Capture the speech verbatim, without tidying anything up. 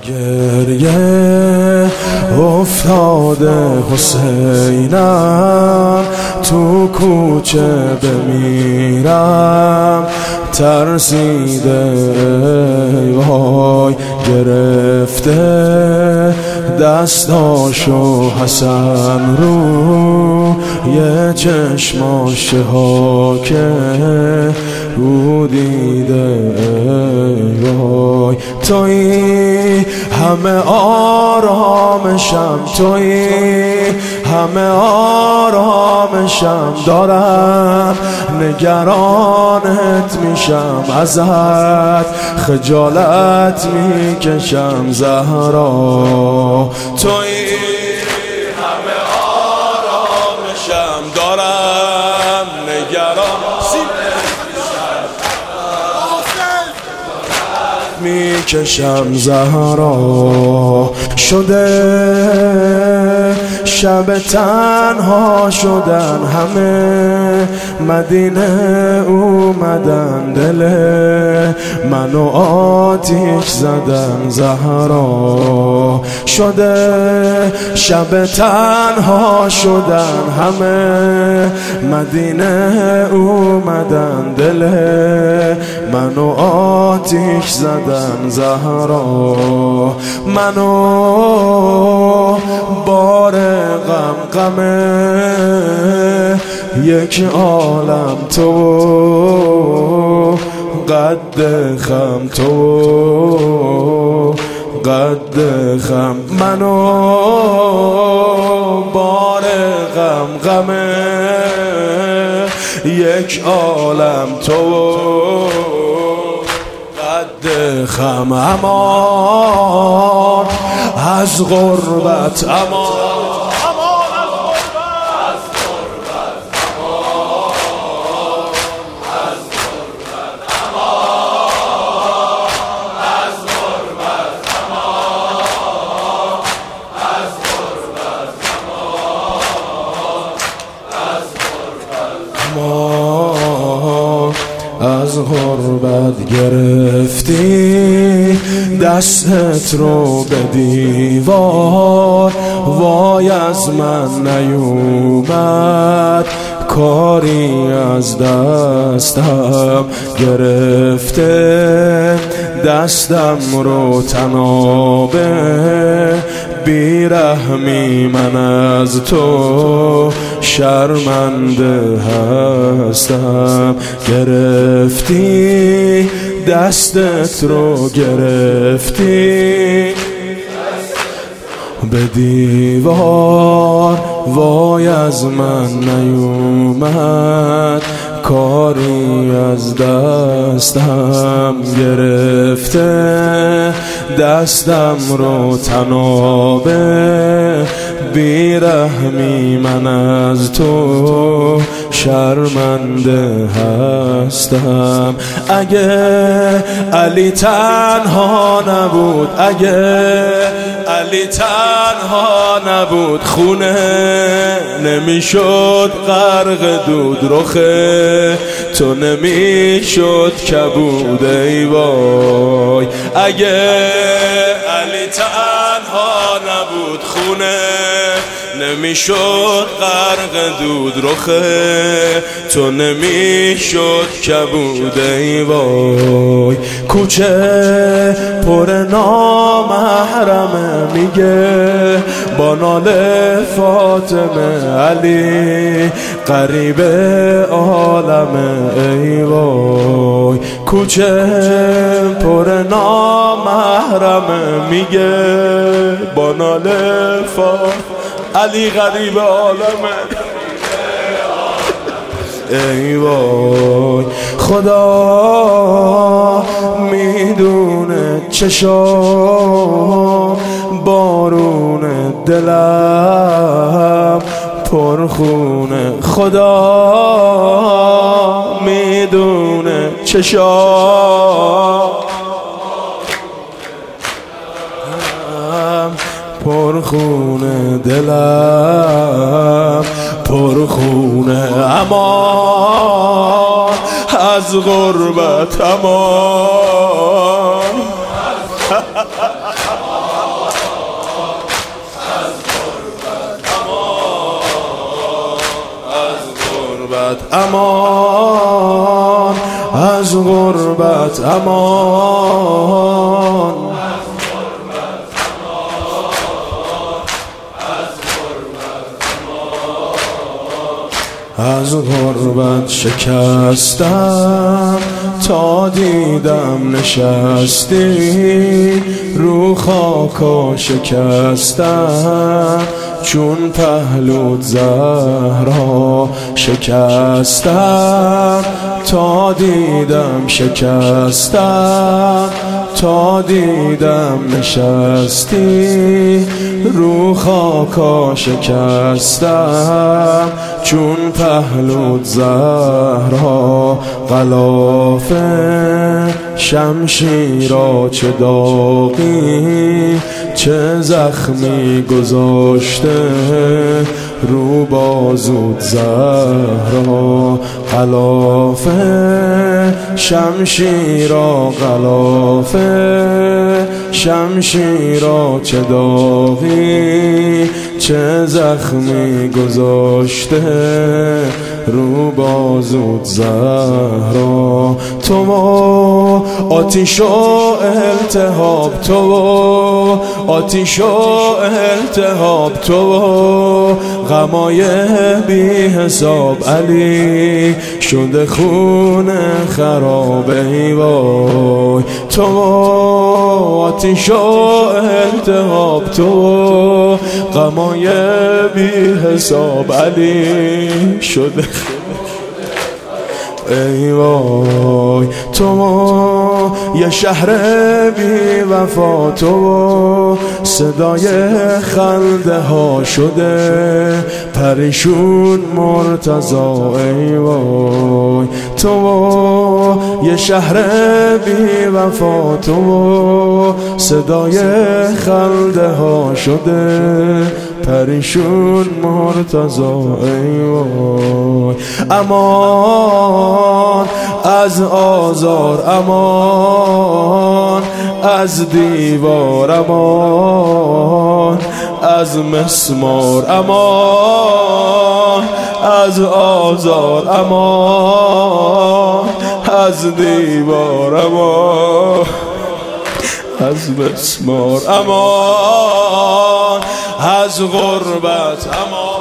گریه افتاده حسینم، تو کوچه بمیرم ترسیده وای، گرفته دستاشو حسن رو یه چشماش ها که رو دیده وای، توی همه آرامشم، توی همه آرامشم، دارم نگرانت میشم، ازت خجالت میکشم زهرا، توی همه آرامشم، دارم نگران میکشم زهرا، شده شب تنها شدن همه، مدینه اومدن دل منو آتیش زدن زهرا، شده شب تنها شدن همه، مدینه اومدن دل منو آتیش زدن زهرا، منو بار غم غمه یک عالم تو، قد خم تو قد خم، منو بار غم غمه یک عالم تو، قد خم، امان از غربت، امان از غربت گرفتی دستت رو به دیوار، وای از من نیومد کاری از دستم، گرفته دستم رو تنابه بیرحمی، من از تو شرمنده هستم، گرفتی دستت رو گرفتی به دیوار، وای از من نیومد کاری از دستم، گرفته دستم رو تنابه بیرحمی، من از تو شرمنده هستم، اگه علی تنها نبود، اگه علی تنها نبود خونه نمیشد غرق دود، رخه تو نمیشد کبود ای وای، اگه علی تنها نبود خونه نمیشد غرق دود، رخه تو نمیشد کبود ای وای، کوچه پر نامحرمه میگه با ناله فاطمه، علی قریب عالمه ای وای، کوچه پر نامحرمه میگه با ناله فاطمه، علی غریب عالمه ای وای، خدا میدونه چشام بارون دلم پرخونه، خدا میدونه چشام پرخونه، دلم پرخونه، امان از غربت، امان امان، از غربت امان، از غربت شکستم تا دیدم نشستی، رو خاکا شکستم چون پهلوت زهرا، شکستم تا دیدم شکستم تا دیدم نشستی، رو خاکا شکستم چون پهلوت زهرا، غلاف شمشیرا چه داغی چه زخمی گذاشته رو بازوت زهرا، غلاف شمشیرا غلاف شمشیرا چه داغی چه زخمی گذاشته رو بازوت زهرا، تو آتیش و التهاب، تو آتیش و التهاب، تو غمای بی حساب، علی شده خون خراب، ای وای تو آتیش و التهاب، تو غمای بی حساب، علی شده ای وای تو یه شهر بی وفا، تو صدای خنده ها شده پریشون مرتضا، ای وای تو یه شهر بی وفا، تو صدای خنده ها شده پریشون مرتضا، ای وای امان از آزار، امان از دیوار، امان از مسمار، امان از آزار، امان از دیوار، امان از مسمار، امان از غربت، امان.